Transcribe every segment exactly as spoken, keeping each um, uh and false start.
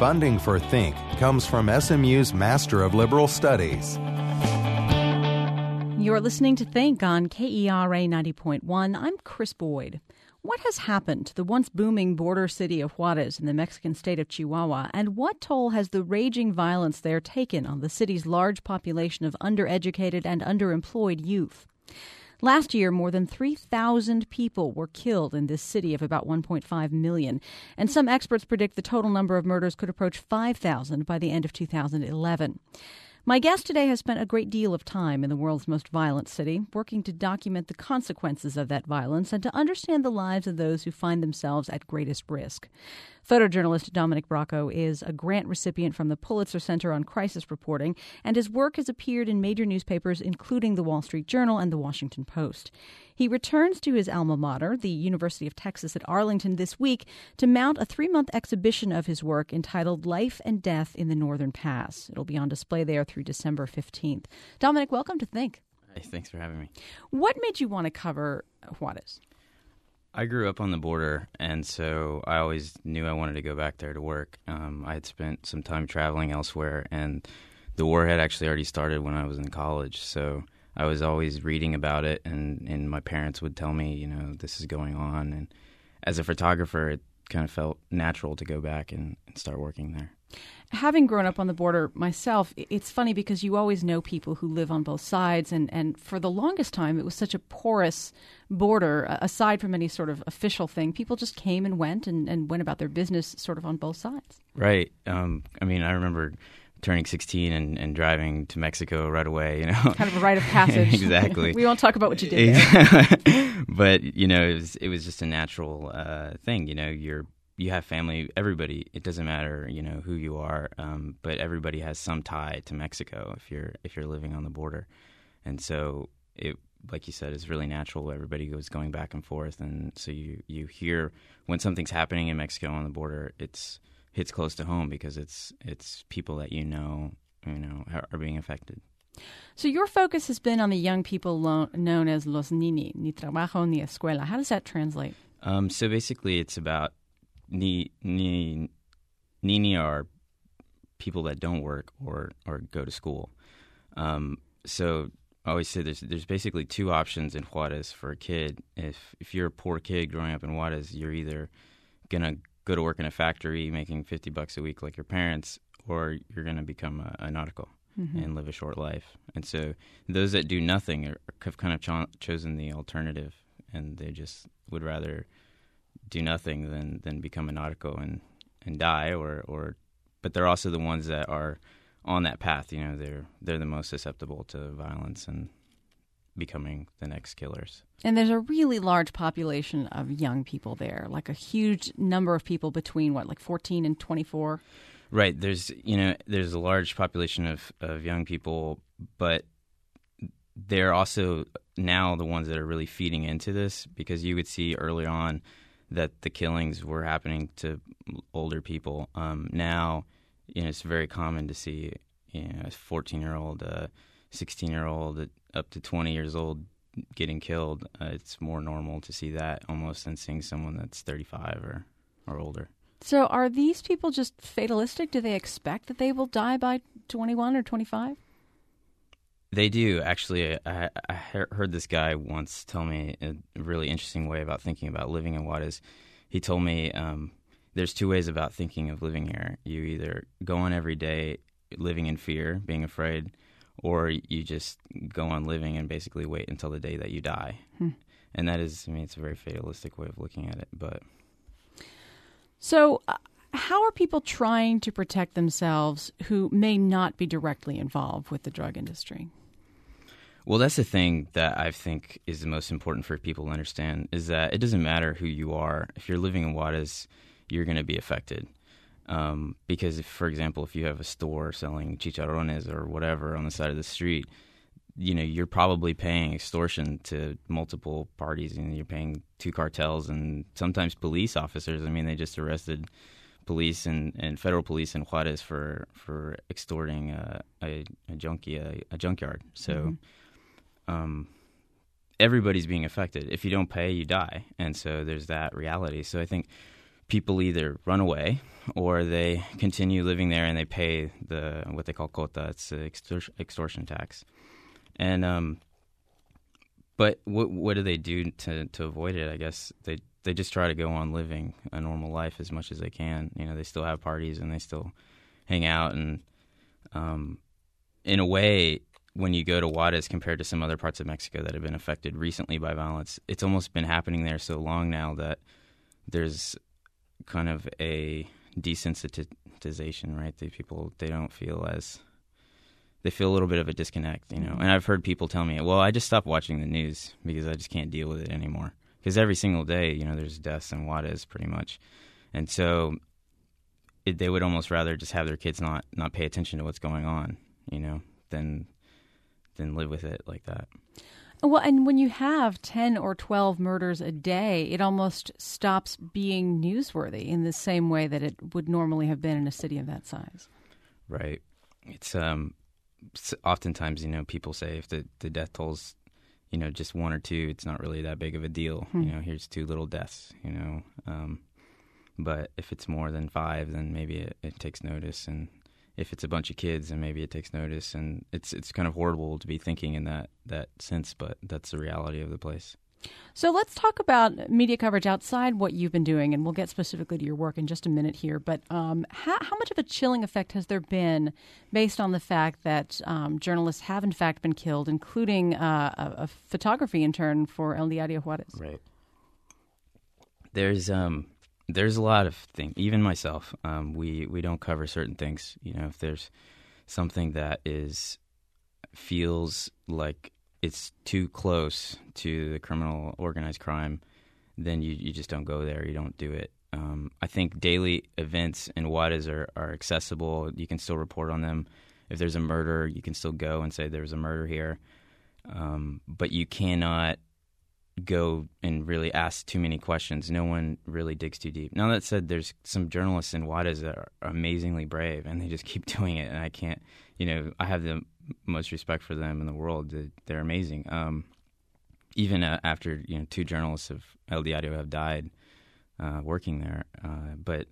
Funding for Think comes from S M U's Master of Liberal Studies. You're listening to Think on K E R A ninety point one. I'm Chris Boyd. What has happened to the once booming border city of Juarez in the Mexican state of Chihuahua, and what toll has the raging violence there taken on the city's large population of undereducated and underemployed youth? Last year, more than three thousand people were killed in this city of about one point five million, and some experts predict the total number of murders could approach five thousand by the end of two thousand eleven. My guest today has spent a great deal of time in the world's most violent city, working to document the consequences of that violence and to understand the lives of those who find themselves at greatest risk. Photojournalist Dominic Bracco is a grant recipient from the Pulitzer Center on Crisis Reporting, and his work has appeared in major newspapers including the Wall Street Journal and the Washington Post. He returns to his alma mater, the University of Texas at Arlington, this week to mount a three-month exhibition of his work entitled Life and Death in the Northern Pass. It'll be on display there through December fifteenth. Dominic, welcome to Think. Hey, thanks for having me. What made you want to cover Juarez? I grew up on the border, and so I always knew I wanted to go back there to work. Um, I had spent some time traveling elsewhere, and the war had actually already started when I was in college, so I was always reading about it, and, and my parents would tell me, you know, this is going on. And as a photographer, it kind of felt natural to go back and, and start working there. Having grown up on the border myself, it's funny because you always know people who live on both sides, and, and for the longest time, it was such a porous border, aside from any sort of official thing. People just came and went and, and went about their business sort of on both sides. Right. Um, I mean, I remember turning sixteen and, and driving to Mexico right away, you know. Kind of a rite of passage. Exactly. We won't talk about what you did there. But, you know, it was, it was just a natural uh, thing, you know, you're you have family, everybody, it doesn't matter, you know, who you are, um, but everybody has some tie to Mexico if you're if you're living on the border. And so it, like you said, is really natural. Everybody goes going back and forth, and so you, you hear when something's happening in Mexico on the border, it's hits close to home because it's it's people that you know, you know, are, are being affected. So your focus has been on the young people lo- known as los nini, ni trabajo ni escuela. How does that translate? Um, so basically, it's about Ni, ni, Nini are people that don't work or, or go to school. Um, so I always say there's there's basically two options in Juarez for a kid. If if you're a poor kid growing up in Juarez, you're either gonna go to work in a factory making fifty bucks a week like your parents, or you're gonna become a, a nautical mm-hmm. and live a short life. And so those that do nothing are, have kind of cho- chosen the alternative, and they just would rather do nothing than, than become a nautico and, and die, or, or but they're also the ones that are on that path. You know, they're they're the most susceptible to violence and becoming the next killers. And there's a really large population of young people there, like a huge number of people between what, like fourteen and twenty-four? Right. There's you know there's a large population of, of young people, but they're also now the ones that are really feeding into this, because you would see early on that the killings were happening to older people. Um, now, you know, it's very common to see, you know, a fourteen-year-old, a sixteen-year-old, up to twenty years old getting killed. Uh, it's more normal to see that almost than seeing someone that's thirty-five or, or older. So are these people just fatalistic? Do they expect that they will die by twenty-one or twenty-five? They do, actually. I, I heard this guy once tell me a really interesting way about thinking about living in Juarez. He told me um, there's two ways about thinking of living here. You either go on every day living in fear, being afraid, or you just go on living and basically wait until the day that you die. Hmm. And that is, I mean, it's a very fatalistic way of looking at it. But So uh, how are people trying to protect themselves who may not be directly involved with the drug industry? Well, that's the thing that I think is the most important for people to understand, is that it doesn't matter who you are. If you're living in Juarez, you're going to be affected. Um, because, if, for example, if you have a store selling chicharrones or whatever on the side of the street, you know, you're probably paying extortion to multiple parties, and you're paying two cartels and sometimes police officers. I mean, they just arrested police and, and federal police in Juarez for, for extorting uh, a, a junkie, a, a junkyard. So... Mm-hmm. Um, everybody's being affected. If you don't pay, you die. And so there's that reality. So I think people either run away or they continue living there and they pay the what they call quota. It's the extor- extortion tax. And um, but what what do they do to to avoid it? I guess they they just try to go on living a normal life as much as they can. You know, they still have parties and they still hang out. And um, in a way, when you go to Juarez compared to some other parts of Mexico that have been affected recently by violence, it's almost been happening there so long now that there's kind of a desensitization, right? The people, they don't feel as, they feel a little bit of a disconnect, you know. And I've heard people tell me, well, I just stopped watching the news because I just can't deal with it anymore. Because every single day, you know, there's deaths in Juarez pretty much. And so it, they would almost rather just have their kids not, not pay attention to what's going on, you know, than than live with it like that. Well, and when you have ten or twelve murders a day, it almost stops being newsworthy in the same way that it would normally have been in a city of that size. Right. It's um, it's oftentimes, you know, people say if the, the death toll's, you know, just one or two, it's not really that big of a deal. Hmm. You know, here's two little deaths, you know. Um, but if it's more than five, then maybe it, it takes notice. And if it's a bunch of kids, then maybe it takes notice. And it's it's kind of horrible to be thinking in that, that sense, but that's the reality of the place. So let's talk about media coverage outside what you've been doing, and we'll get specifically to your work in just a minute here. But um, how, how much of a chilling effect has there been based on the fact that um, journalists have, in fact, been killed, including uh, a, a photography intern for El Diario Juarez? Right. There's um, there's a lot of things. Even myself, um, we, we don't cover certain things. You know, if there's something that is feels like it's too close to the criminal organized crime, then you, you just don't go there. You don't do it. Um, I think daily events in Juarez are, are accessible. You can still report on them. If there's a murder, you can still go and say there's a murder here. Um, but you cannot go and really ask too many questions. No one really digs too deep. Now, that said, there's some journalists in Juarez that are amazingly brave, and they just keep doing it. And I can't, you know, I have the most respect for them in the world. They're amazing. Um, even uh, after, you know, two journalists of El Diario have died uh, working there. Uh, but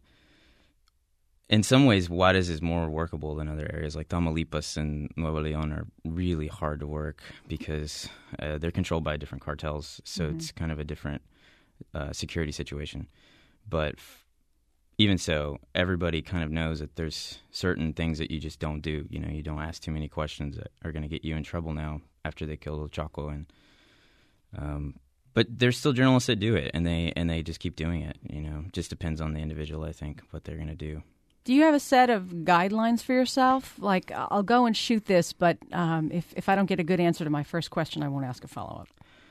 in some ways, Juarez is more workable than other areas. Like Tamaulipas and Nuevo Leon are really hard to work because uh, they're controlled by different cartels. So mm-hmm. it's kind of a different uh, security situation. But f- even so, everybody kind of knows that there's certain things that you just don't do. You know, you don't ask too many questions that are going to get you in trouble now after they killed El Chaco. And um, but there's still journalists that do it, and they and they just keep doing it. You know, just depends on the individual, I think, what they're going to do. Do you have a set of guidelines for yourself? Like, I'll go and shoot this, but um, if if I don't get a good answer to my first question, I won't ask a follow-up.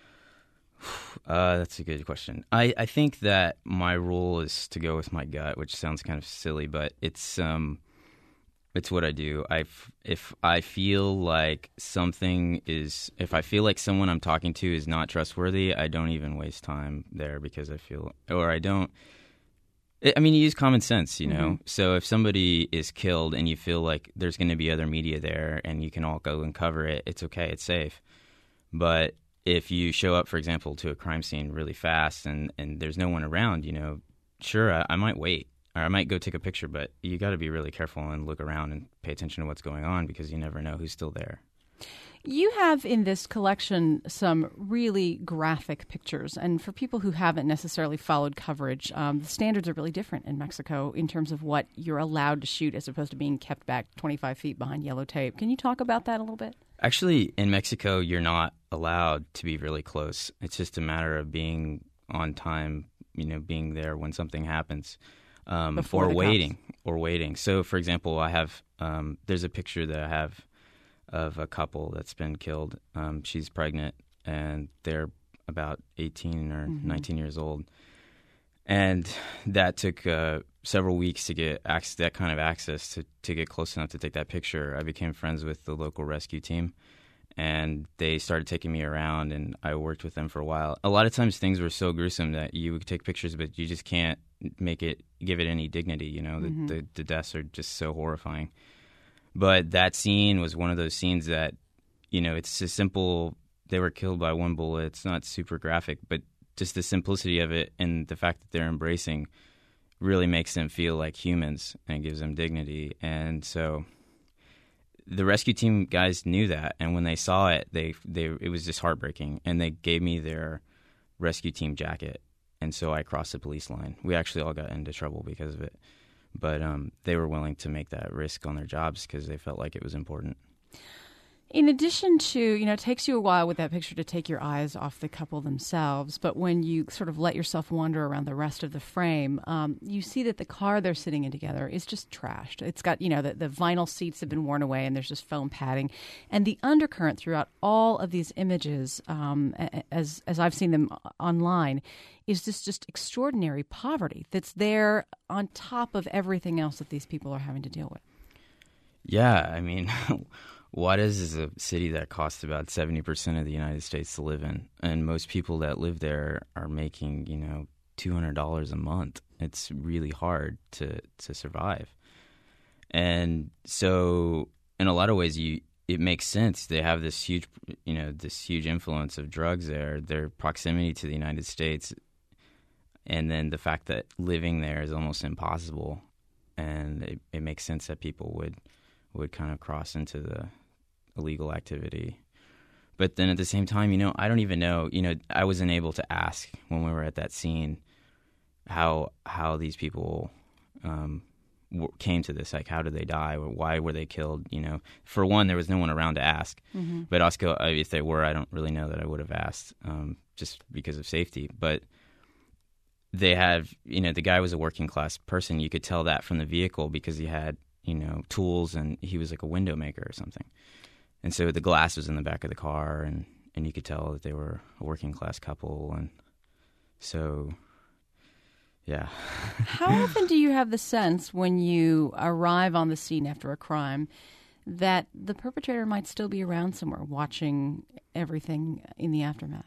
Uh, that's a good question. I, I think that my rule is to go with my gut, which sounds kind of silly, but it's um, it's what I do. I if I feel like something is, if I feel like someone I'm talking to is not trustworthy, I don't even waste time there because I feel, or I don't. I mean, you use common sense, you know. Mm-hmm. So if somebody is killed and you feel like there's going to be other media there and you can all go and cover it, it's okay, it's safe. But if you show up, for example, to a crime scene really fast and, and there's no one around, you know, sure, I, I might wait or I might go take a picture, but you got to be really careful and look around and pay attention to what's going on because you never know who's still there. You have in this collection some really graphic pictures, and for people who haven't necessarily followed coverage, um, the standards are really different in Mexico in terms of what you're allowed to shoot as opposed to being kept back twenty-five feet behind yellow tape. Can you talk about that a little bit? Actually, in Mexico, you're not allowed to be really close. It's just a matter of being on time, you know, being there when something happens, um, Before or waiting, cops. or waiting. So, for example, I have um, there's a picture that I have of a couple that's been killed. Um, she's pregnant, and they're about eighteen or mm-hmm. nineteen years old. And that took uh, several weeks to get access, that kind of access to, to get close enough to take that picture. I became friends with the local rescue team, and they started taking me around, and I worked with them for a while. A lot of times things were so gruesome that you would take pictures, but you just can't make it, give it any dignity, you know? Mm-hmm. The, the, the deaths are just so horrifying. But that scene was one of those scenes that, you know, it's a simple, they were killed by one bullet. It's not super graphic, but just the simplicity of it and the fact that they're embracing really makes them feel like humans and gives them dignity. And so the rescue team guys knew that, and when they saw it, they they it was just heartbreaking, and they gave me their rescue team jacket, and so I crossed the police line. We actually all got into trouble because of it, but um, they were willing to make that risk on their jobs because they felt like it was important. In addition to, you know, it takes you a while with that picture to take your eyes off the couple themselves, but when you sort of let yourself wander around the rest of the frame, um, you see that the car they're sitting in together is just trashed. It's got, you know, the, the vinyl seats have been worn away and there's just foam padding. And the undercurrent throughout all of these images, um, as as I've seen them online, is this just extraordinary poverty that's there on top of everything else that these people are having to deal with. Yeah, I mean... Juarez is a city that costs about seventy percent of the United States to live in, and most people that live there are making, you know, two hundred dollars a month. It's really hard to, to survive. And so in a lot of ways, you it makes sense. They have this huge, you know, this huge influence of drugs there, their proximity to the United States, and then the fact that living there is almost impossible. And it, it makes sense that people would would kind of cross into the illegal activity. But then at the same time, you know, I don't even know, you know, I wasn't able to ask when we were at that scene how how these people um, w- came to this. Like, how did they die? Or why were they killed? You know, for one, there was no one around to ask. Mm-hmm. But also, if they were, I don't really know that I would have asked um, just because of safety. But they have, you know, the guy was a working class person. You could tell that from the vehicle because he had, you know, tools, and he was like a window maker or something. And so the glass was in the back of the car, and, and you could tell that they were a working class couple. And so, yeah. How often do you have the sense when you arrive on the scene after a crime that the perpetrator might still be around somewhere watching everything in the aftermath?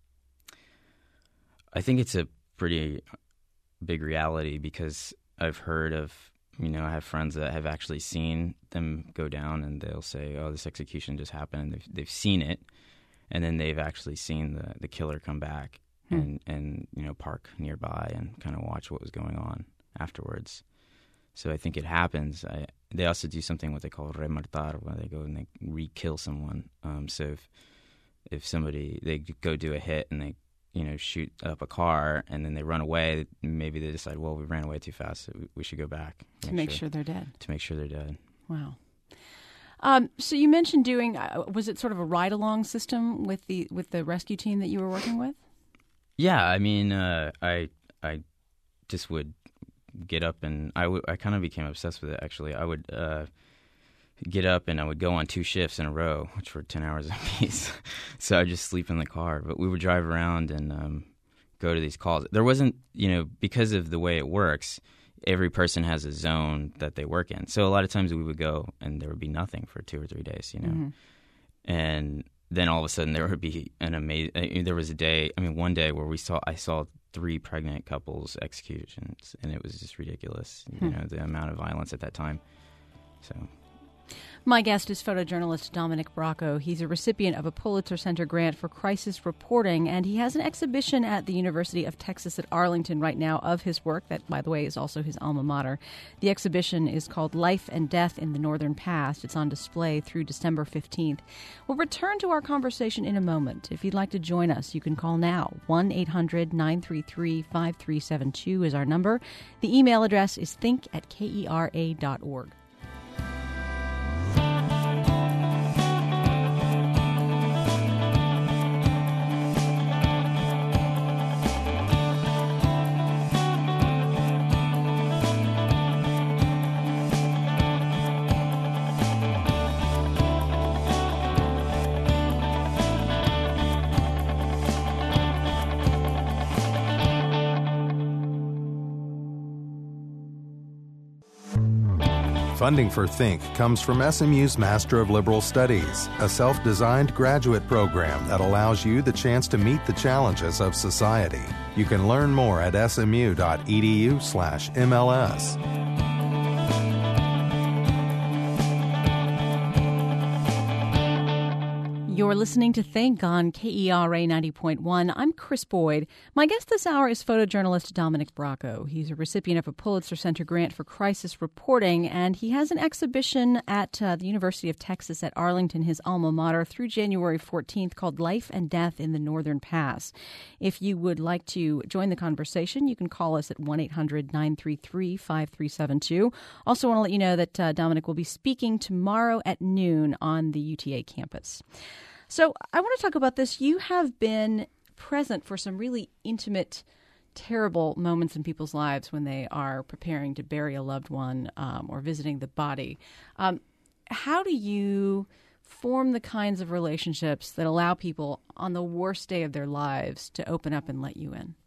I think it's a pretty big reality because I've heard of, you know, I have friends that have actually seen them go down, and they'll say, oh, this execution just happened. And they've, they've seen it, and then they've actually seen the, the killer come back hmm. and, and, you know, park nearby and kind of watch what was going on afterwards. So I think it happens. I, they also do something what they call rematar, where they go and they re-kill someone. Um, so if, if somebody, they go do a hit and they, you know, shoot up a car and then they run away, maybe they decide, well, we ran away too fast, so we should go back. To make, make sure, sure they're dead. To make sure they're dead. Wow. Um, so you mentioned doing, uh, was it sort of a ride-along system with the with the rescue team that you were working with? Yeah, I mean, uh, I I just would get up and I, w- I kind of became obsessed with it, actually. I would uh, get up and I would go on two shifts in a row, which were ten hours apiece. So I'd just sleep in the car. But we would drive around and um, go to these calls. There wasn't, you know, because of the way it works, every person has a zone that they work in. So a lot of times we would go and there would be nothing for two or three days, you know. Mm-hmm. And then all of a sudden there would be an amazing, there was a day, I mean, one day where we saw, I saw three pregnant couples executions, and it was just ridiculous, you hmm. know, the amount of violence at that time. So... My guest is photojournalist Dominic Bracco. He's a recipient of a Pulitzer Center grant for crisis reporting, and he has an exhibition at the University of Texas at Arlington right now of his work. That, by the way, is also his alma mater. The exhibition is called Life and Death in the Northern Past. It's on display through December fifteenth. We'll return to our conversation in a moment. If you'd like to join us, you can call now. one eight hundred nine three three five three seven two is our number. The email address is think at kera dot org. Funding for Think comes from S M U's Master of Liberal Studies, a self-designed graduate program that allows you the chance to meet the challenges of society. You can learn more at smu.edu slash MLS. You're listening to Think on K E R A ninety point one. I'm Chris Boyd. My guest this hour is photojournalist Dominic Bracco. He's a recipient of a Pulitzer Center grant for crisis reporting, and he has an exhibition at uh, the University of Texas at Arlington, his alma mater, through January fourteenth called Life and Death in the Northern Pass. If you would like to join the conversation, you can call us at one eight hundred nine three three five three seven two. Also want to let you know that uh, Dominic will be speaking tomorrow at noon on the U T A campus. So I want to talk about this. You have been present for some really intimate, terrible moments in people's lives when they are preparing to bury a loved one um, or visiting the body. Um, how do you form the kinds of relationships that allow people on the worst day of their lives to open up and let you in?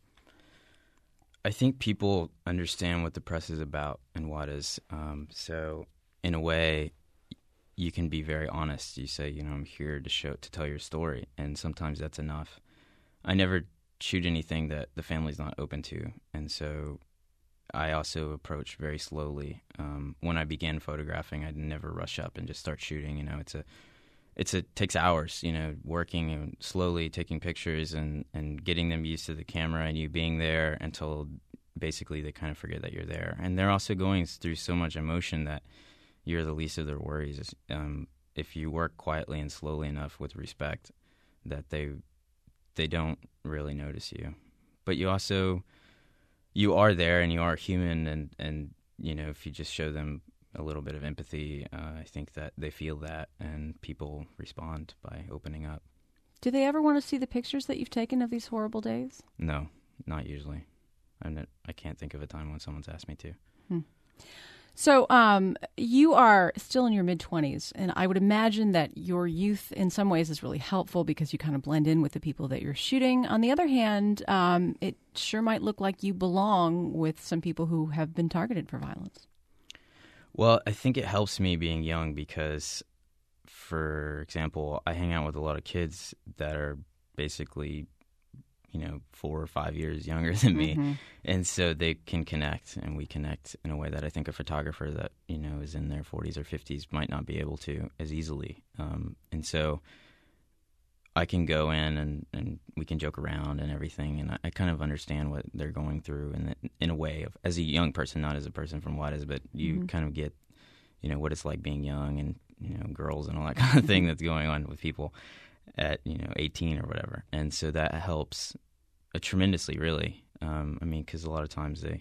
I think people understand what the press is about and what is. Um, so in a way, you can be very honest. You say, you know, I'm here to show, to tell your story, and sometimes that's enough. I never shoot anything that the family's not open to, and so I also approach very slowly. Um, when I began photographing, I'd never rush up and just start shooting. You know, it's a, it's a takes hours. You know, working and slowly taking pictures and and getting them used to the camera and you being there until basically they kind of forget that you're there. And they're also going through so much emotion that you're the least of their worries. Um, if you work quietly and slowly enough with respect, that they they don't really notice you. But you also, you are there and you are human, and, and you know, if you just show them a little bit of empathy, uh, I think that they feel that, and people respond by opening up. Do they ever want to see the pictures that you've taken of these horrible days? No, not usually. I'm not, I can't think of a time when someone's asked me to. Hmm. So um, you are still in your mid-twenties, and I would imagine that your youth in some ways is really helpful because you kind of blend in with the people that you're shooting. On the other hand, um, it sure might look like you belong with some people who have been targeted for violence. Well, I think it helps me being young because, for example, I hang out with a lot of kids that are basically, you know, four or five years younger than me. Mm-hmm. And so they can connect, and we connect in a way that I think a photographer that, you know, is in their forties or fifties might not be able to as easily. Um, and so I can go in and, and we can joke around and everything, and I, I kind of understand what they're going through in, the, in a way of, as a young person, not as a person from Juarez, but you mm-hmm. kind of get, you know, what it's like being young and, you know, girls and all that kind of thing that's going on with people at, you know, eighteen or whatever. And so that helps uh, tremendously, really. Um, I mean, because a lot of times they,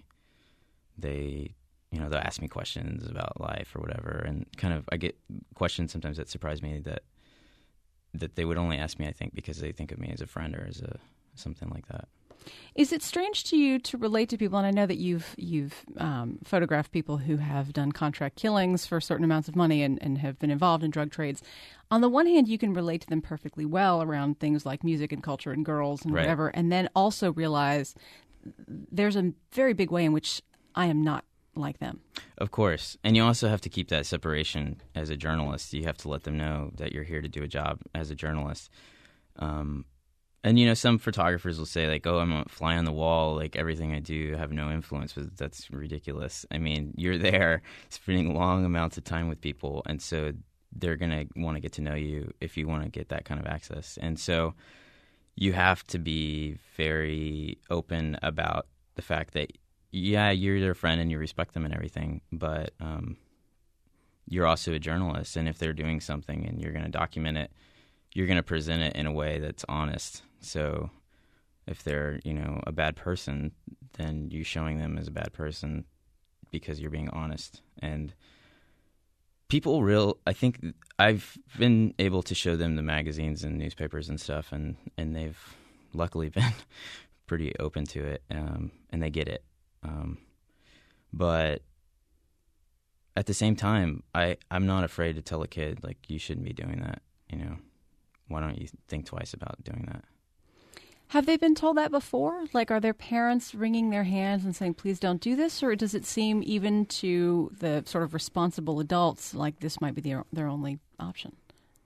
they, you know, they'll ask me questions about life or whatever, and kind of I get questions sometimes that surprise me that that they would only ask me, I think, because they think of me as a friend or as a something like that. Is it strange to you to relate to people? And I know that you've you've um, photographed people who have done contract killings for certain amounts of money and, and have been involved in drug trades. On the one hand, you can relate to them perfectly well around things like music and culture and girls and right. whatever, and then also realize there's a very big way in which I am not like them. Of course. And you also have to keep that separation as a journalist. You have to let them know that you're here to do a job as a journalist. Um, and, you know, some photographers will say, like, oh, I'm a fly on the wall, like everything I do, I have no influence. But that's ridiculous. I mean, you're there spending long amounts of time with people, and so they're going to want to get to know you if you want to get that kind of access. And so you have to be very open about the fact that, yeah, you're their friend and you respect them and everything, but um, you're also a journalist. And if they're doing something and you're going to document it, you're going to present it in a way that's honest. So if they're, you know, a bad person, then you're showing them as a bad person because you're being honest. And people real, I think I've been able to show them the magazines and newspapers and stuff, and, and they've luckily been pretty open to it, um, and they get it. Um, but at the same time, I, I'm not afraid to tell a kid, like, you shouldn't be doing that. You know, why don't you think twice about doing that? Have they been told that before? Like, are their parents wringing their hands and saying, please don't do this? Or does it seem even to the sort of responsible adults like this might be their, their only option?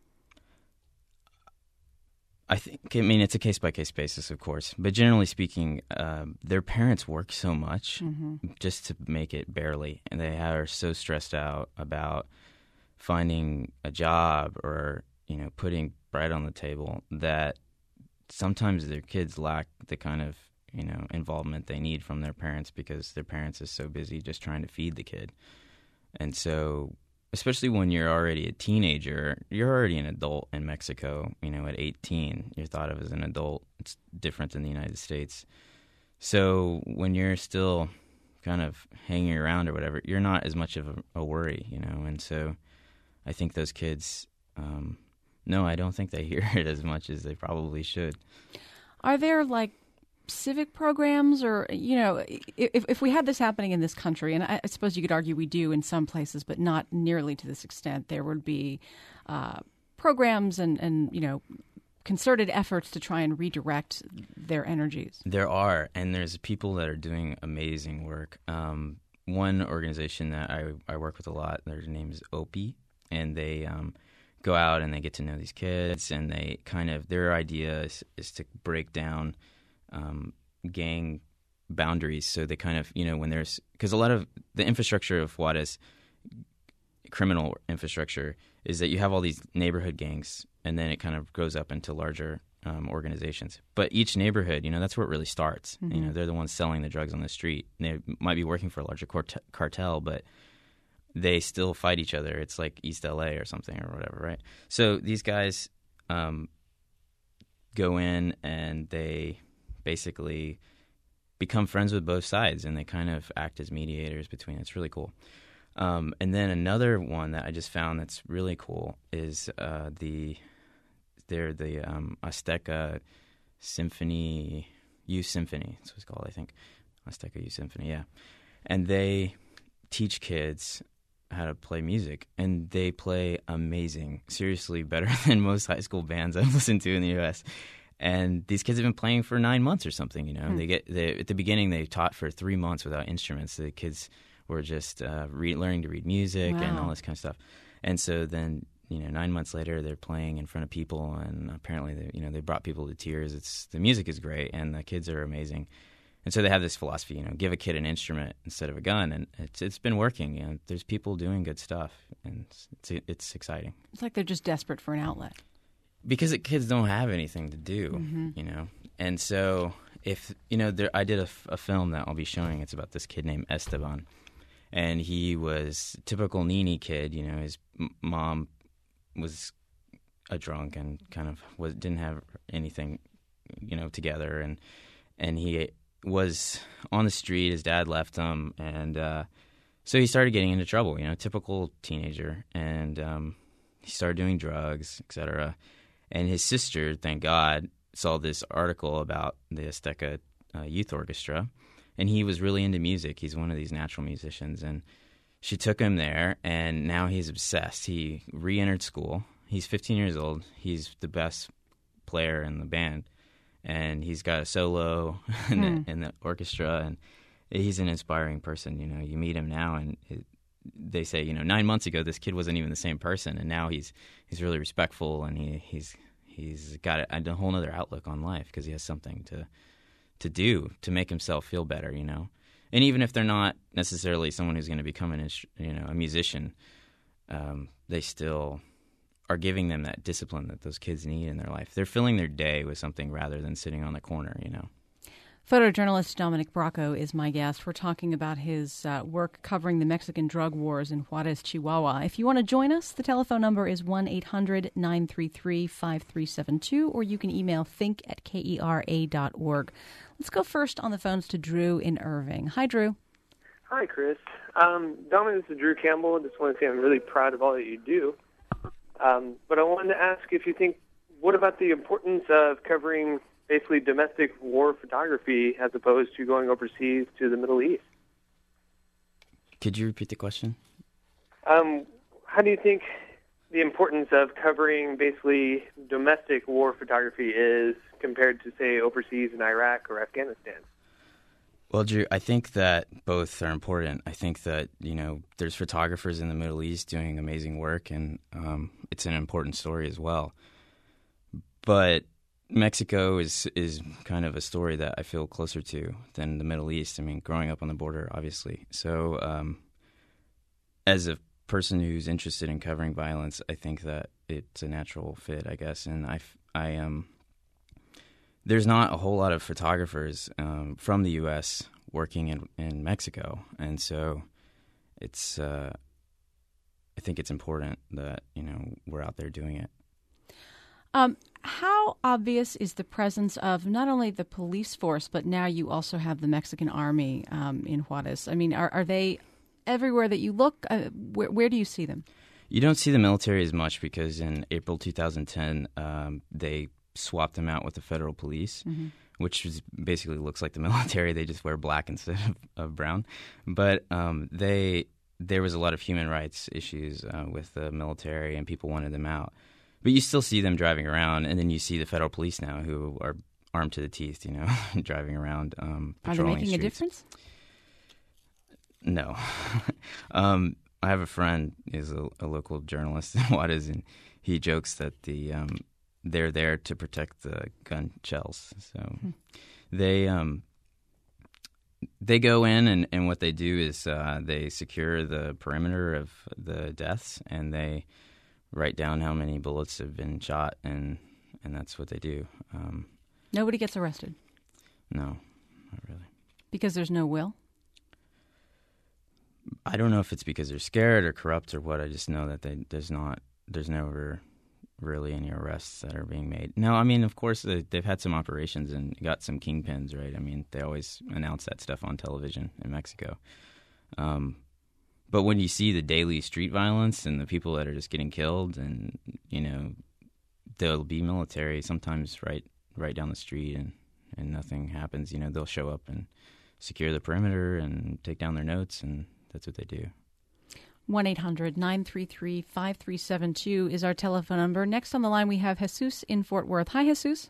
I think, I mean, it's a case-by-case basis, of course. But generally speaking, uh, their parents work so much mm-hmm. just to make it barely. And they are so stressed out about finding a job or, you know, putting bread on the table, that sometimes their kids lack the kind of, you know, involvement they need from their parents because their parents is so busy just trying to feed the kid. And so, especially when you're already a teenager, you're already an adult in Mexico, you know, at eighteen, you're thought of as an adult. It's different than the United States. So when you're still kind of hanging around or whatever, you're not as much of a, a worry, you know. And so I think those kids, um, no, I don't think they hear it as much as they probably should. Are there, like, civic programs or, you know, if if we had this happening in this country, and I, I suppose you could argue we do in some places, but not nearly to this extent, there would be uh, programs and, and, you know, concerted efforts to try and redirect their energies. There are, and there's people that are doing amazing work. Um, one organization that I, I work with a lot, their name is O P I, and they um, go out and they get to know these kids, and they kind of, their idea is, is to break down um, gang boundaries. So they kind of, you know, when there's, because a lot of the infrastructure of Juarez, criminal infrastructure, is that you have all these neighborhood gangs, and then it kind of goes up into larger um, organizations. But each neighborhood, you know, that's where it really starts. Mm-hmm. You know, they're the ones selling the drugs on the street. They might be working for a larger cort- cartel, but they still fight each other. It's like East L A or something or whatever, right? So these guys um, go in and they basically become friends with both sides, and they kind of act as mediators between. It's really cool. Um, and then another one that I just found that's really cool is uh, the they're the um, Azteca Symphony, Youth Symphony. That's what it's called, I think. Azteca Youth Symphony, yeah. And they teach kids how to play music, and they play amazing, seriously better than most high school bands I've listened to in the U S And these kids have been playing for nine months or something. You know, hmm. they get they, at the beginning they taught for three months without instruments. The kids were just uh, re- learning to read music wow. and all this kind of stuff. And so then, you know, nine months later, they're playing in front of people, and apparently, they, you know, they brought people to tears. It's the music is great, and the kids are amazing. And so they have this philosophy, you know, give a kid an instrument instead of a gun, and it's it's been working. You know, there's people doing good stuff, and it's it's, it's exciting. It's like they're just desperate for an outlet. Because the kids don't have anything to do, mm-hmm. you know. And so if, you know, there, I did a, a film that I'll be showing. It's about this kid named Esteban. And he was a typical Nini kid, you know. His m- mom was a drunk and kind of was didn't have anything, you know, together. And and he was on the street. His dad left him. And uh, so he started getting into trouble, you know, typical teenager. And um, he started doing drugs, et cetera. And his sister, thank God, saw this article about the Azteca uh, Youth Orchestra. And he was really into music. He's one of these natural musicians. And she took him there, and now he's obsessed. He re-entered school. He's fifteen years old. He's the best player in the band. And he's got a solo in, hmm. the, in the orchestra. And he's an inspiring person. You know, you meet him now, and it, they say, you know, nine months ago, this kid wasn't even the same person. And now he's he's really respectful, and he, he's he's got a, a whole other outlook on life because he has something to to do to make himself feel better, you know. And even if they're not necessarily someone who's going to become an, you know, a musician, um, they still are giving them that discipline that those kids need in their life. They're filling their day with something rather than sitting on the corner, you know. Photojournalist Dominic Bracco is my guest. We're talking about his uh, work covering the Mexican drug wars in Juarez, Chihuahua. If you want to join us, the telephone number is one eight hundred nine three three five three seven two, or you can email think at kera dot org. Let's go first on the phones to Drew in Irving. Hi, Drew. Hi, Chris. Um, Dominic, this is Drew Campbell. I just want to say I'm really proud of all that you do. Um, but I wanted to ask if you think, what about the importance of covering basically domestic war photography as opposed to going overseas to the Middle East? Could you repeat the question? Um, how do you think the importance of covering basically domestic war photography is compared to, say, overseas in Iraq or Afghanistan? Well, Drew, I think that both are important. I think that, you know, there's photographers in the Middle East doing amazing work, and um, it's an important story as well. But Mexico is is kind of a story that I feel closer to than the Middle East. I mean, growing up on the border, obviously. So um, as a person who's interested in covering violence, I think that it's a natural fit, I guess. And I, I um, there's not a whole lot of photographers um, from the U S working in in Mexico, and so it's. Uh, I think it's important that you know we're out there doing it. Um, how obvious is the presence of not only the police force, but now you also have the Mexican army um, in Juarez? I mean, are, are they everywhere that you look? Uh, where, where do you see them? You don't see the military as much because in April two thousand ten, um, they swapped them out with the federal police, mm-hmm. which is basically looks like the military. They just wear black instead of, of brown. But um, they there was a lot of human rights issues uh, with the military, and people wanted them out. But you still see them driving around, and then you see the federal police now who are armed to the teeth, you know, driving around. Um, are they making streets. a difference? No. um, I have a friend who's a, a local journalist in Juarez, and he jokes that the um, they're there to protect the gun shells. So hmm. they um, they go in, and, and what they do is uh, they secure the perimeter of the deaths, and they write down how many bullets have been shot, and, and that's what they do. Um, Nobody gets arrested? No, not really. Because there's no will? I don't know if it's because they're scared or corrupt or what. I just know that they, there's not, there's never really any arrests that are being made. No, I mean, of course, they, they've had some operations and got some kingpins, right? I mean, they always announce that stuff on television in Mexico. Um But when you see the daily street violence and the people that are just getting killed, and you know, there'll be military sometimes right right down the street, and, and nothing happens. You know, they'll show up and secure the perimeter and take down their notes, and that's what they do. one eight hundred nine three three five three seven two is our telephone number. Next on the line, we have Jesus in Fort Worth. Hi, Jesus.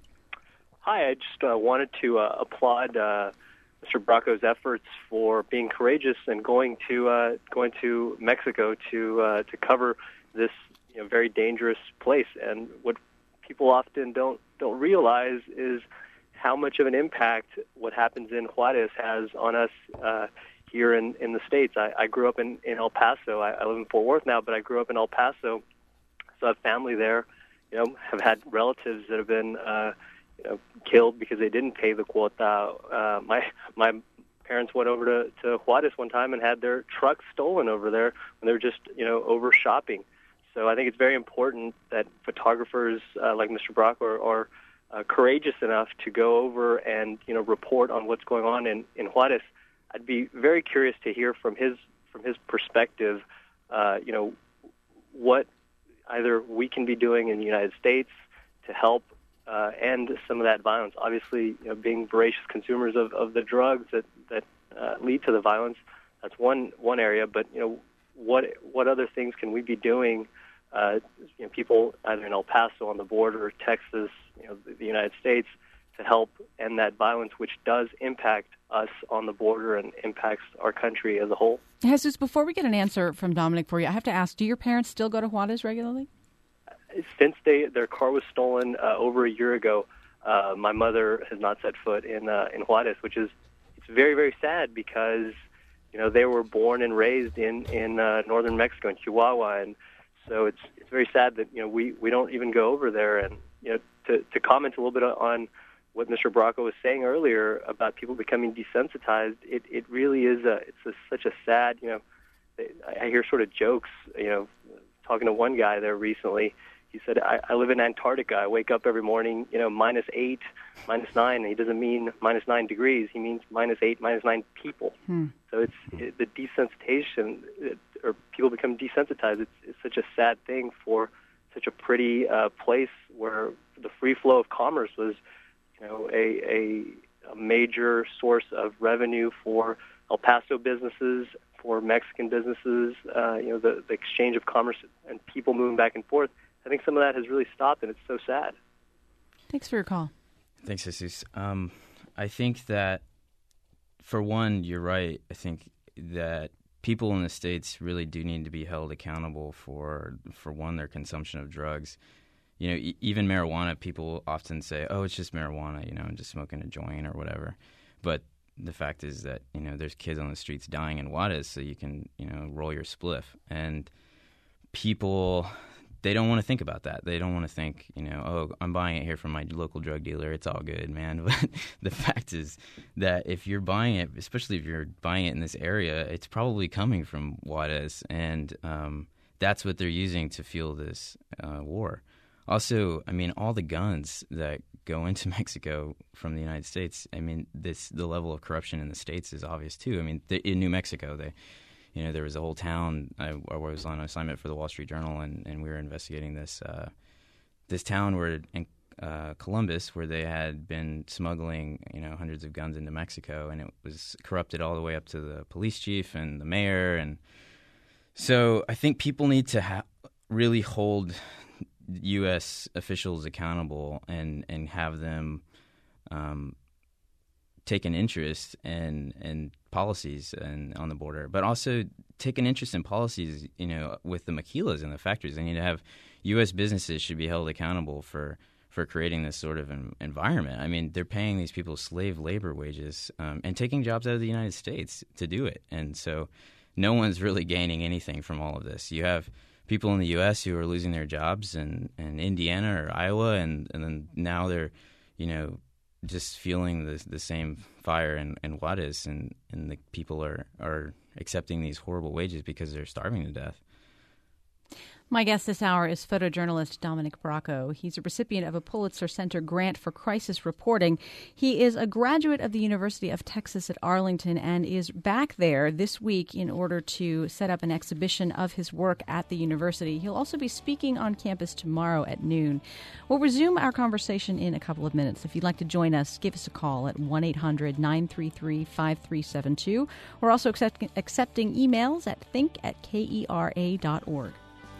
Hi, I just uh, wanted to uh, applaud Uh Mister Bracco's efforts for being courageous and going to uh, going to Mexico to uh, to cover this you know, very dangerous place. And what people often don't don't realize is how much of an impact what happens in Juarez has on us uh, here in, in the States. I, I grew up in, in El Paso. I, I live in Fort Worth now, but I grew up in El Paso, so I have family there. You know, have had relatives that have been Uh, You know, killed because they didn't pay the quota. Uh, my my parents went over to, to Juarez one time and had their truck stolen over there when they were just you know over shopping. So I think it's very important that photographers uh, like Mister Bracco are, are uh, courageous enough to go over and you know report on what's going on in, in Juarez. I'd be very curious to hear from his from his perspective. Uh, you know what either we can be doing in the United States to help Uh, end some of that violence. Obviously, you know, being voracious consumers of, of the drugs that that uh, lead to the violence, that's one one area. But you know, what what other things can we be doing? Uh, you know, people either in El Paso on the border, Texas, you know, the, the United States, to help end that violence, which does impact us on the border and impacts our country as a whole. Jesus, before we get an answer from Dominic for you, I have to ask: do your parents still go to Juarez regularly? Since they their car was stolen uh, over a year ago, uh, my mother has not set foot in uh, in Juarez, which is it's very very sad because you know they were born and raised in in uh, northern Mexico in Chihuahua, and so it's it's very sad that you know we, we don't even go over there. And you know to to comment a little bit on what Mister Bracco was saying earlier about people becoming desensitized, it it really is a it's a, such a sad you know I hear sort of jokes you know talking to one guy there recently. He said, I, I live in Antarctica. I wake up every morning, you know, minus eight, minus nine. And he doesn't mean minus nine degrees. He means minus eight, minus nine people. Hmm. So it's it, the desensitization, it, or people become desensitized. It's, it's such a sad thing for such a pretty uh, place where the free flow of commerce was, you know, a, a, a major source of revenue for El Paso businesses, for Mexican businesses. Uh, you know, the, the exchange of commerce and people moving back and forth. I think some of that has really stopped, and it's so sad. Thanks for your call. Thanks, Jesus. Um, I think that, for one, you're right. I think that people in the States really do need to be held accountable for, for one, their consumption of drugs. You know, e- even marijuana, people often say, oh, it's just marijuana, you know, I'm just smoking a joint or whatever. But the fact is that, you know, there's kids on the streets dying in Juarez, so you can, you know, roll your spliff. And people they don't want to think about that. They don't want to think, you know, oh, I'm buying it here from my local drug dealer. It's all good, man. But the fact is that if you're buying it, especially if you're buying it in this area, it's probably coming from Juarez, and um, that's what they're using to fuel this uh, war. Also, I mean, all the guns that go into Mexico from the United States, I mean, this the level of corruption in the States is obvious, too. I mean, the, in New Mexico, they... You know, there was a whole town. I, I was on assignment for the Wall Street Journal, and, and we were investigating this uh, this town where in uh, Columbus, where they had been smuggling, you know, hundreds of guns into Mexico, and it was corrupted all the way up to the police chief and the mayor. And so I think people need to ha- really hold U S officials accountable and, and have them um, take an interest in, in policies and on the border, but also take an interest in policies, you know, with the maquilas and the factories. They need to have U S businesses should be held accountable for, for creating this sort of an environment. I mean, they're paying these people slave labor wages um, and taking jobs out of the United States to do it. And so no one's really gaining anything from all of this. You have people in the U S who are losing their jobs in, in Indiana or Iowa, and, and then now they're, you know, just feeling the the same fire in, in Juarez, and, and the people are, are accepting these horrible wages because they're starving to death. My guest this hour is photojournalist Dominic Bracco. He's a recipient of a Pulitzer Center grant for crisis reporting. He is a graduate of the University of Texas at Arlington and is back there this week in order to set up an exhibition of his work at the university. He'll also be speaking on campus tomorrow at noon. We'll resume our conversation in a couple of minutes. If you'd like to join us, give us a call at one eight hundred nine three three five three seven two. We're also accept- accepting emails at think at kera dot org.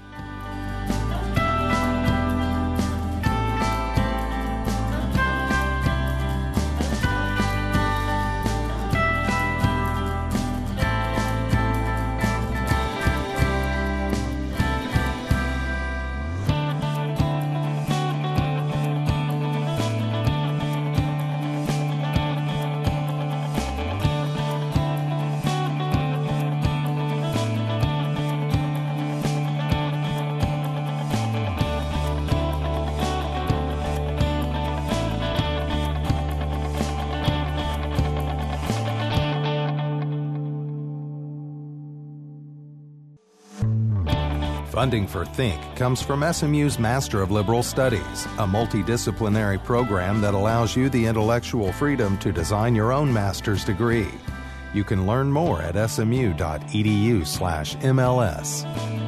Funding for Think comes from S M U's Master of Liberal Studies, a multidisciplinary program that allows you the intellectual freedom to design your own master's degree. You can learn more at smu.edu slash MLS.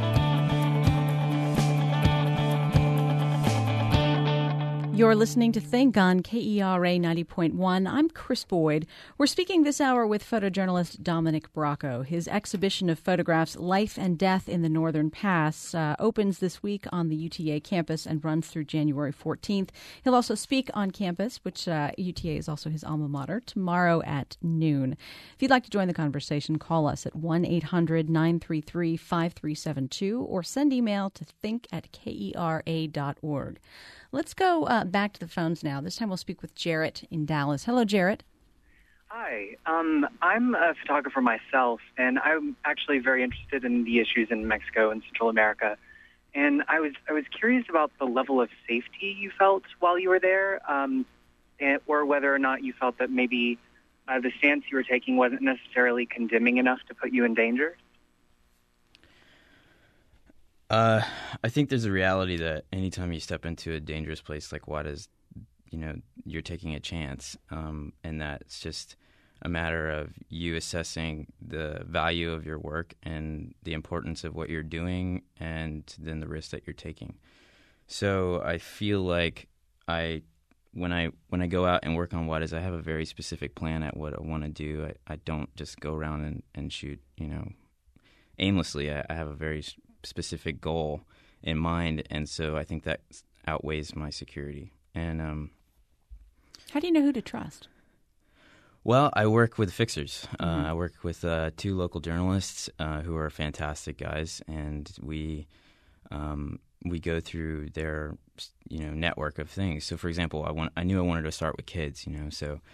You're listening to Think on K E R A ninety point one. I'm Chris Boyd. We're speaking this hour with photojournalist Dominic Bracco. His exhibition of photographs, Life and Death in the Northern Pass, uh, opens this week on the U T A campus and runs through January fourteenth. He'll also speak on campus, which uh, U T A is also his alma mater, tomorrow at noon. If you'd like to join the conversation, call us at one eight hundred nine three three five three seven two or send email to think at kera dot org. Let's go uh, back to the phones now. This time we'll speak with Jarrett in Dallas. Hello, Jarrett. Hi. Um, I'm a photographer myself, and I'm actually very interested in the issues in Mexico and Central America. And I was I was curious about the level of safety you felt while you were there, um, and, or whether or not you felt that maybe uh, the stance you were taking wasn't necessarily condemning enough to put you in danger. Uh, I think there's a reality that anytime you step into a dangerous place like Juarez, you know, you're taking a chance, um, and that it's just a matter of you assessing the value of your work and the importance of what you're doing, and then the risk that you're taking. So I feel like I, when I when I go out and work on Juarez, I have a very specific plan at what I want to do. I, I don't just go around and, and shoot, you know, aimlessly. I, I have a very specific goal in mind, and so I think that outweighs my security. And um, how do you know who to trust? Well, I work with fixers. Mm-hmm. Uh, I work with uh, two local journalists uh, who are fantastic guys, and we um, we go through their you know network of things. So, for example, I want I knew I wanted to start with kids, you know, so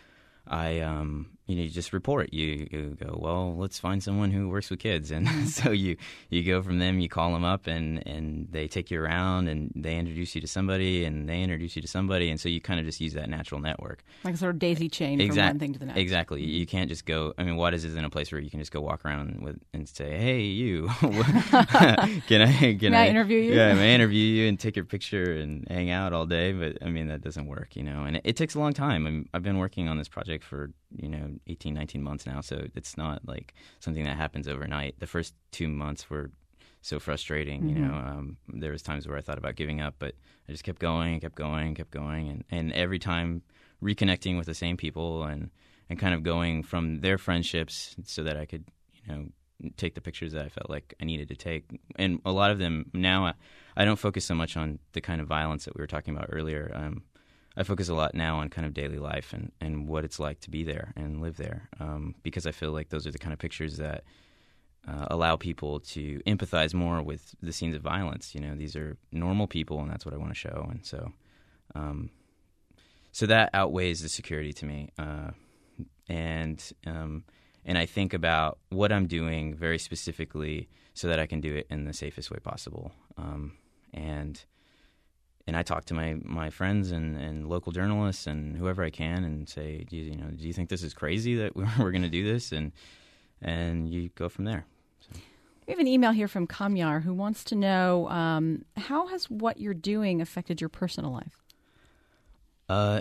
I, um, you know, you just report. You, you go, well, let's find someone who works with kids. And so you, you go from them, you call them up, and, and they take you around, and they introduce you to somebody, and they introduce you to somebody. And so you kind of just use that natural network. Like a sort of daisy chain exactly. from one thing to the next. Exactly. You can't just go, I mean, Juarez isn't a place where you can just go walk around with and say, hey, you, can I, can May I I interview you? Yeah, may I interview you and take your picture and hang out all day? But, I mean, that doesn't work, you know. And it, it takes a long time. I mean, I've been working on this project for, you know, eighteen, nineteen months now, so it's not like something that happens overnight. The first two months were so frustrating, mm-hmm. you know. Um, there was times where I thought about giving up, but I just kept going, kept going, kept going, and, and every time reconnecting with the same people and, and kind of going from their friendships so that I could, you know, take the pictures that I felt like I needed to take. And a lot of them now, I, I don't focus so much on the kind of violence that we were talking about earlier. Um, I focus a lot now on kind of daily life and, and what it's like to be there and live there, um, because I feel like those are the kind of pictures that uh, allow people to empathize more with the scenes of violence. You know, these are normal people, and that's what I want to show. And so, um, so that outweighs the security to me. Uh, and um, and I think about what I'm doing very specifically so that I can do it in the safest way possible. Um, and And I talk to my, my friends and, and local journalists and whoever I can and say, do you, you know, do you think this is crazy that we're, we're going to do this? And and you go from there. So. We have an email here from Kamyar who wants to know, um, how has what you're doing affected your personal life? Uh,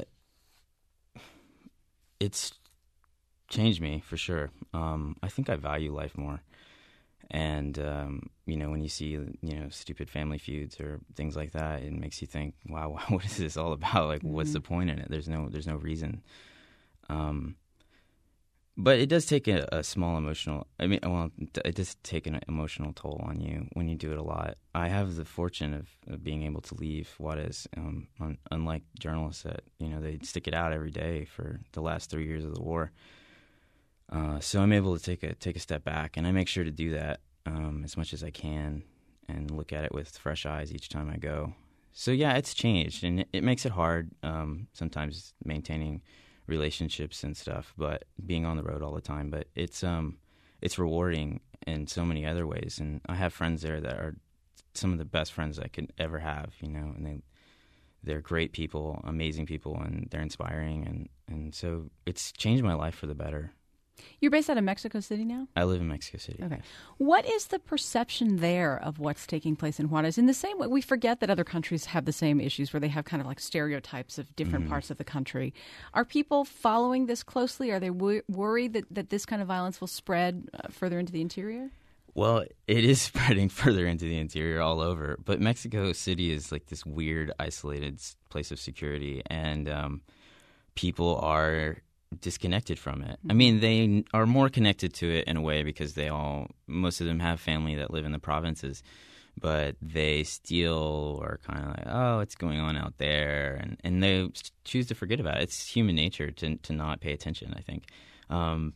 it's changed me for sure. Um, I think I value life more. And, um, you know, when you see, you know, stupid family feuds or things like that, it makes you think, wow, what is this all about? Like, mm-hmm. what's the point in it? There's no there's no reason. Um, but it does take a, a small emotional, I mean, well, it does take an emotional toll on you when you do it a lot. I have the fortune of, of being able to leave Juarez, um, un, unlike journalists that, you know, they stick it out every day for the last three years of the war. Uh, so I'm able to take a take a step back, and I make sure to do that um, as much as I can and look at it with fresh eyes each time I go. So, yeah, it's changed, and it, it makes it hard um, sometimes maintaining relationships and stuff, but being on the road all the time. But it's um, it's rewarding in so many other ways, and I have friends there that are some of the best friends I could ever have, you know, and they, they're great people, amazing people, and they're inspiring, and, and so it's changed my life for the better. You're based out of Mexico City now? I live in Mexico City. Okay. What is the perception there of what's taking place in Juarez? In the same way, we forget that other countries have the same issues where they have kind of like stereotypes of different mm-hmm. parts of the country. Are people following this closely? Are they w- worried that, that this kind of violence will spread uh, further into the interior? Well, it is spreading further into the interior all over. But Mexico City is like this weird, isolated place of security, and um, people are disconnected from it. I mean, they are more connected to it in a way because they all, most of them have family that live in the provinces, but they still are kind of like, oh, what's going on out there? And, and they choose to forget about it. It's human nature to to not pay attention, I think. Um,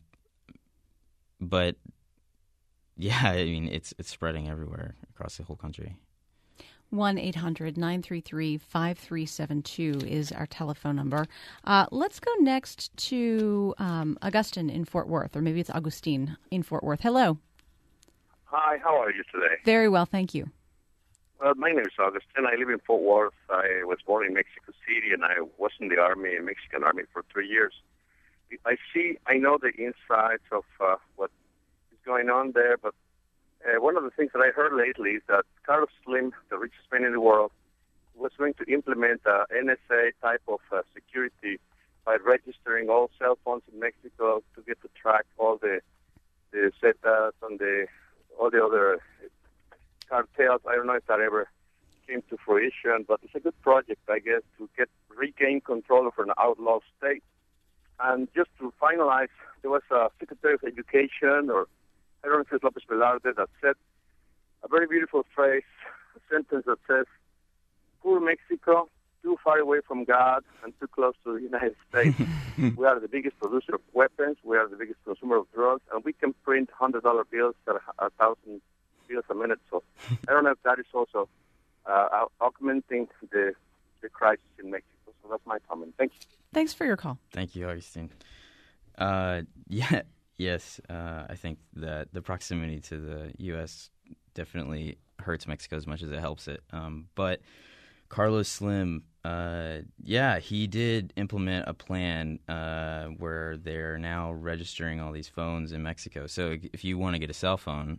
but yeah, I mean, it's it's spreading everywhere across the whole country. one eight hundred nine three three five three seven two is our telephone number. Uh, let's go next to um, Augustine in Fort Worth, or maybe it's Augustine in Fort Worth. Hello. Hi, how are you today? Very well, thank you. Well, my name is Augustine. I live in Fort Worth. I was born in Mexico City, and I was in the Army, Mexican Army, for three years. I see, I know the insides of uh, what is going on there, but Uh, one of the things that I heard lately is that Carlos Slim, the richest man in the world, was going to implement a N S A type of uh, security by registering all cell phones in Mexico to get to track all the the Zetas and the all the other cartels. I don't know if that ever came to fruition, but it's a good project, I guess, to get regain control over an outlaw state. And just to finalize, there was a Secretary of Education, or I don't know if it's Lopez Velarde, that said a very beautiful phrase, a sentence that says, poor Mexico, too far away from God and too close to the United States. We are the biggest producer of weapons, we are the biggest consumer of drugs, and we can print one hundred dollar bills at one thousand bills a minute. So I don't know if that is also uh, augmenting the, the crisis in Mexico. So that's my comment. Thank you. Thanks for your call. Thank you, Augustine. Uh, yeah, yes. Uh, I think that the proximity to the U S definitely hurts Mexico as much as it helps it. Um, but Carlos Slim, uh, yeah, he did implement a plan uh, where they're now registering all these phones in Mexico. So if you want to get a cell phone,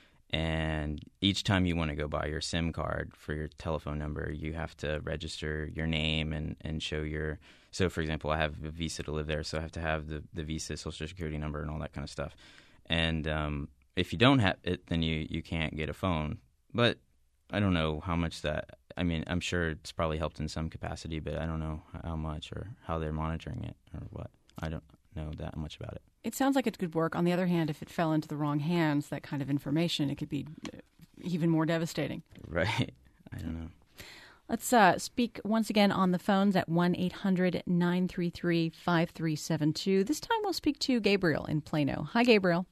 and each time you want to go buy your SIM card for your telephone number, you have to register your name and, and show your – so, for example, I have a visa to live there, so I have to have the, the visa, social security number, and all that kind of stuff. And um, if you don't have it, then you, you can't get a phone. But I don't know how much that – I mean, I'm sure it's probably helped in some capacity, but I don't know how much or how they're monitoring it or what. I don't know that much about it. It sounds like it could work. On the other hand, if it fell into the wrong hands, that kind of information, it could be even more devastating. Right. I don't know. Let's uh, speak once again on the phones at one eight hundred nine three three five three seven two. This time we'll speak to Gabriel in Plano. Hi, Gabriel.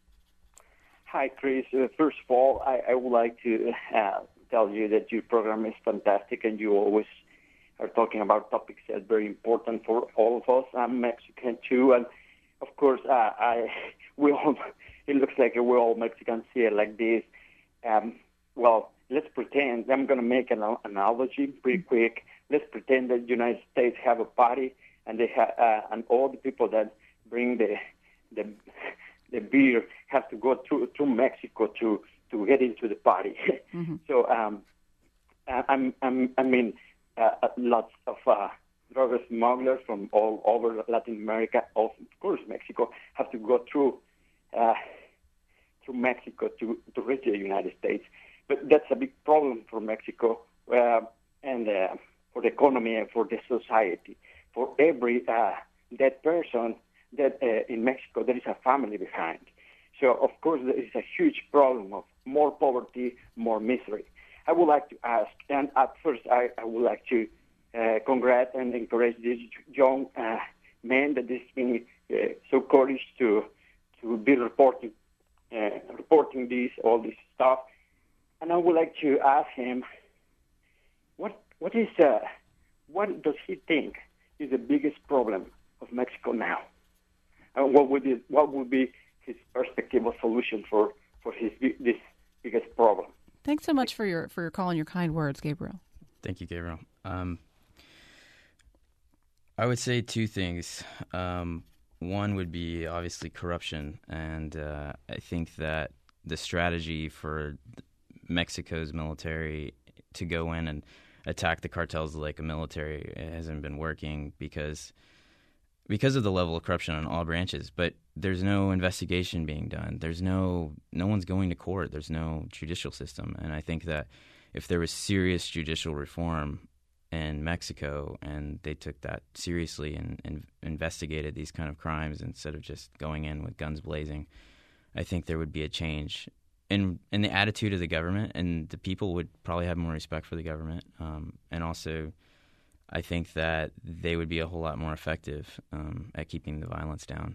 Hi, Chris. Uh, first of all, I, I would like to uh, tell you that your program is fantastic and you always are talking about topics that are very important for all of us. I'm Mexican too, and of course, uh, I we all. It looks like we all Mexicans see it like this. Um, well, let's pretend. I'm going to make an analogy pretty quick. Let's pretend that the United States have a party, and they have, uh, and all the people that bring the the the beer have to go through through Mexico to to get into the party. Mm-hmm. So, um, I'm, I'm, I mean, uh, lots of. Uh, drug smugglers from all over Latin America, of course Mexico, have to go through uh, through Mexico to, to reach the United States. But that's a big problem for Mexico uh, and uh, for the economy and for the society. For every uh, dead person that uh, in Mexico, there is a family behind. So, of course, there is a huge problem of more poverty, more misery. I would like to ask, and at first I, I would like to Uh, congrats and encourage this young uh, man that is being uh, so courage to to be reporting uh, reporting this all this stuff. And I would like to ask him what what is uh, what does he think is the biggest problem of Mexico now, and what would it, what would be his perspective of solution for for his this biggest problem. Thanks so much for your for your call and your kind words, Gabriel. Thank you, Gabriel. Um, I would say two things. Um, one would be obviously corruption, and uh, I think that the strategy for Mexico's military to go in and attack the cartels like a military hasn't been working because because of the level of corruption on all branches. But there's no investigation being done. There's no no one's going to court. There's no judicial system, and I think that if there was serious judicial reform in Mexico, and they took that seriously and, and investigated these kind of crimes instead of just going in with guns blazing, I think there would be a change in in the attitude of the government, and the people would probably have more respect for the government. Um, and also, I think that they would be a whole lot more effective um, at keeping the violence down.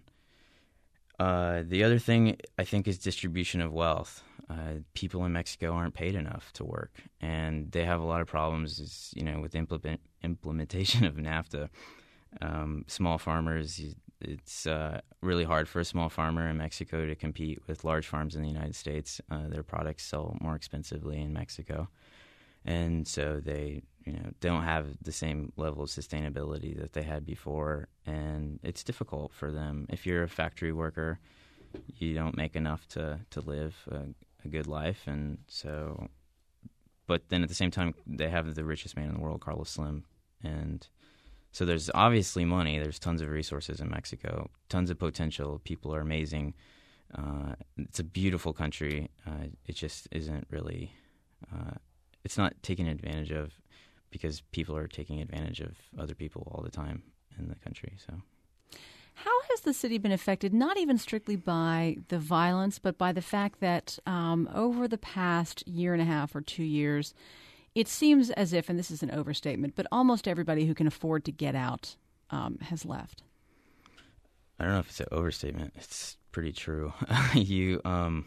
Uh, the other thing, I think, is distribution of wealth. Uh, people in Mexico aren't paid enough to work, and they have a lot of problems, is, you know, with implement, implementation of NAFTA. Um, small farmers, it's uh, really hard for a small farmer in Mexico to compete with large farms in the United States. Uh, their products sell more expensively in Mexico, and so they, you know, don't have the same level of sustainability that they had before, and it's difficult for them. If you're a factory worker, you don't make enough to, to live a, a good life, and so, but then at the same time, they have the richest man in the world, Carlos Slim, and so there's obviously money, there's tons of resources in Mexico, tons of potential, people are amazing, uh, it's a beautiful country, uh, it just isn't really, uh, it's not taken advantage of because people are taking advantage of other people all the time in the country, so. How has the city been affected, not even strictly by the violence, but by the fact that um, over the past year and a half or two years, it seems as if, and this is an overstatement, but almost everybody who can afford to get out um, has left? I don't know if it's an overstatement. It's pretty true. you um,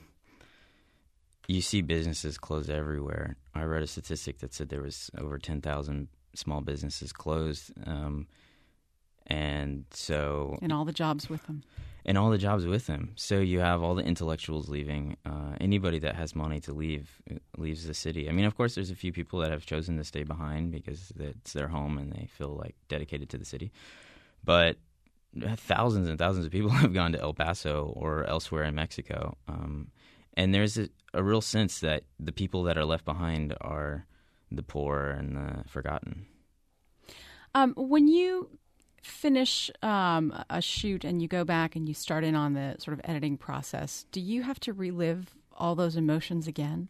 you see businesses closed everywhere. I read a statistic that said there was over ten thousand small businesses closed. Um And so, and all the jobs with them, and all the jobs with them. So you have all the intellectuals leaving. Uh, anybody that has money to leave leaves the city. I mean, of course, there's a few people that have chosen to stay behind because it's their home and they feel like dedicated to the city. But thousands and thousands of people have gone to El Paso or elsewhere in Mexico. Um, and there's a, a real sense that the people that are left behind are the poor and the forgotten. Um, when you finish um, a shoot and you go back and you start in on the sort of editing process, do you have to relive all those emotions again?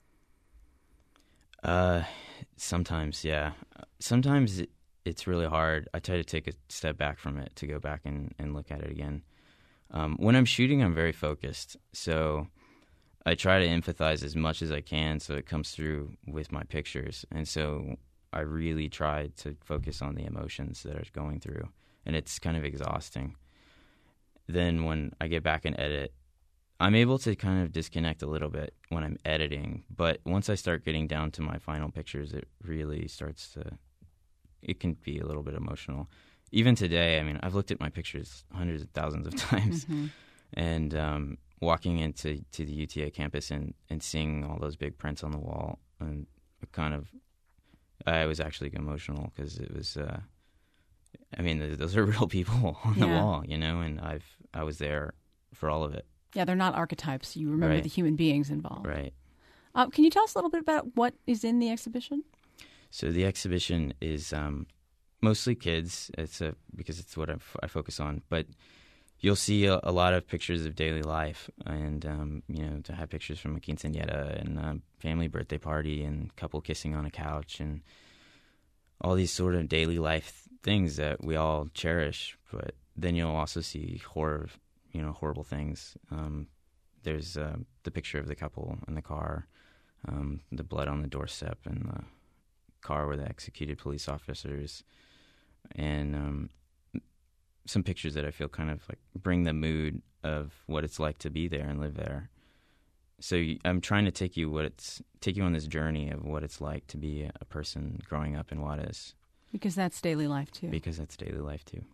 Uh, sometimes, yeah. Sometimes it, it's really hard. I try to take a step back from it to go back and, and look at it again. Um, when I'm shooting, I'm very focused. So I try to empathize as much as I can so it comes through with my pictures. And so I really try to focus on the emotions that are going through, and it's kind of exhausting. Then when I get back and edit, I'm able to kind of disconnect a little bit when I'm editing, but once I start getting down to my final pictures, it really starts to, it can be a little bit emotional. Even today, I mean, I've looked at my pictures hundreds of thousands of times, mm-hmm. and um, walking into to the U T A campus and, and seeing all those big prints on the wall, and kind of, I was actually emotional because it was, uh, I mean, those are real people on the yeah. wall, you know, and I've I was there for all of it. Yeah, they're not archetypes. You remember right. the human beings involved. Right. Uh, can you tell us a little bit about what is in the exhibition? So the exhibition is um, mostly kids. It's a, because it's what I, f- I focus on. But you'll see a, a lot of pictures of daily life, and um, you know, to have pictures from a quinceañera and a family birthday party and couple kissing on a couch and all these sort of daily life things that we all cherish. But then you'll also see horror, you know, horrible things. Um, there's uh, the picture of the couple in the car, um, the blood on the doorstep, and the car with the executed police officers, and um, some pictures that I feel kind of like bring the mood of what it's like to be there and live there. So I'm trying to take you what it's take you on this journey of what it's like to be a person growing up in Juarez. Because that's daily life too. Because that's daily life too.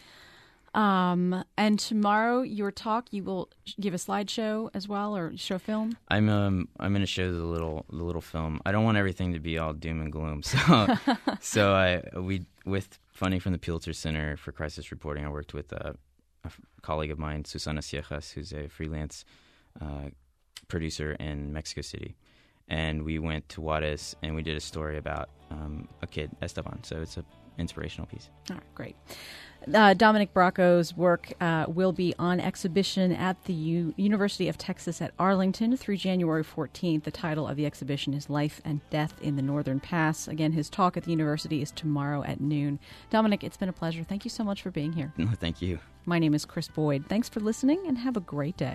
Um, and tomorrow, your talk, you will give a slideshow as well, or show film? I'm um I'm going to show the little the little film. I don't want everything to be all doom and gloom. So so I we with funding from the Pulitzer Center for Crisis Reporting, I worked with a, a colleague of mine, Susana Siejas, who's a freelance uh, producer in Mexico City, and we went to Juarez and we did a story about um, a kid, Esteban. So it's an inspirational piece. All right, great. Uh, Dominic Bracco's work uh, will be on exhibition at the U- University of Texas at Arlington through January fourteenth. The title of the exhibition is Life and Death in the Northern Pass. Again, his talk at the university is tomorrow at noon. Dominic, it's been a pleasure. Thank you so much for being here. No, thank you. My name is Chris Boyd. Thanks for listening, and have a great day.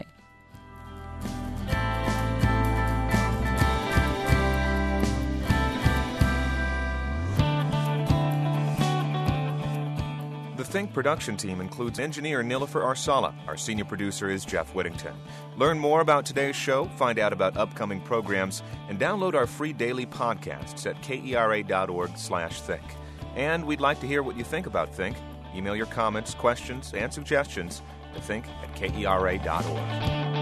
The Think production team includes engineer Nilofer Arsala. Our senior producer is Jeff Whittington. Learn more about today's show, find out about upcoming programs, and download our free daily podcasts at kera.org slash think. And we'd like to hear what you think about Think. Email your comments, questions, and suggestions to think at kera dot org.